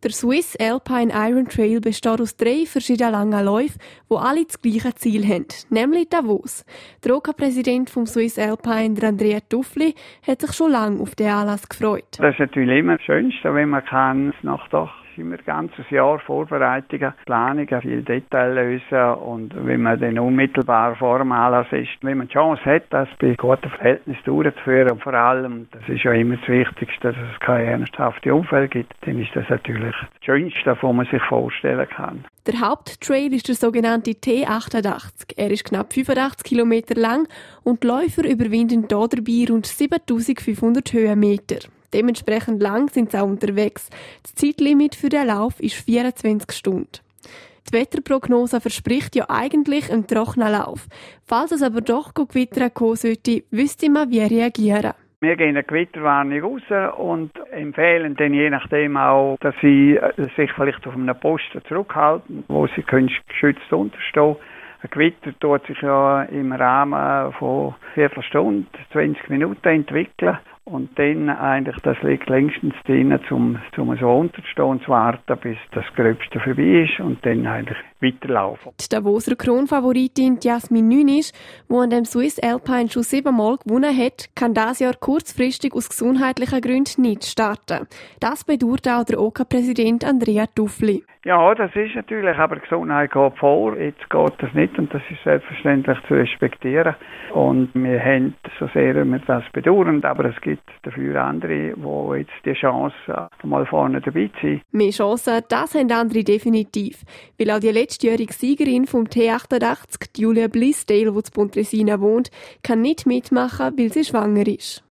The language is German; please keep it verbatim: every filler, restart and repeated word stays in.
Der Swiss Alpine Iron Trail besteht aus drei verschiedenen langen Läufen, die alle das gleiche Ziel haben, nämlich Davos. Der O K A-Präsident vom Swiss Alpine, Andrea Tuffli, hat sich schon lange auf den Anlass gefreut. Das ist natürlich immer das Schönste, wenn man kann, nach doch immer ein ganzes Jahr Vorbereitungen, Planungen, viel Detail lösen und wenn man dann unmittelbar vor dem Anlass ist, wenn man die Chance hat, das bei guten Verhältnissen durchzuführen und vor allem, das ist ja immer das Wichtigste, dass es keine ernsthafte Unfälle gibt, dann ist das natürlich das Schönste, was man sich vorstellen kann. Der Haupttrail ist der sogenannte T achtundachtzig. Er ist knapp fünfundachtzig Kilometer lang und die Läufer überwinden hier dabei rund siebentausendfünfhundert Höhenmeter. Dementsprechend lang sind sie auch unterwegs. Das Zeitlimit für den Lauf ist vierundzwanzig Stunden. Die Wetterprognose verspricht ja eigentlich einen trockenen Lauf. Falls es aber doch gewittern kommen sollte, wüsste man, wie reagieren. Wir gehen eine Gewitterwarnung raus und empfehlen dann je nachdem auch, dass sie sich vielleicht auf einem Posten zurückhalten, wo sie geschützt unterstehen. Ein Gewitter tut sich ja im Rahmen von Viertelstunde, zwanzig Minuten entwickeln. Und dann eigentlich, das liegt längstens drin, um, um so unterzustehen und zu warten, bis das Gröbste vorbei ist und dann eigentlich weiterlaufen. Die Davoser Kronfavoritin Jasmin Nünisch, die an dem Swiss Alpine schon siebenmal gewonnen hat, kann dieses Jahr kurzfristig aus gesundheitlichen Gründen nicht starten. Das bedauert auch der O K A-Präsident Andrea Tuffli. Ja, das ist natürlich, aber die Gesundheit geht vor. Jetzt geht das nicht und das ist selbstverständlich zu respektieren. Und wir haben, so sehr wir das bedauern, aber es gibt dafür andere, die jetzt die Chance mal vorne dabei sind. Mehr Chancen, das haben andere definitiv. Weil auch die letztjährige Siegerin vom T achtundachtzig, Julia Blaisdell, die in Pontresina wohnt, kann nicht mitmachen, weil sie schwanger ist.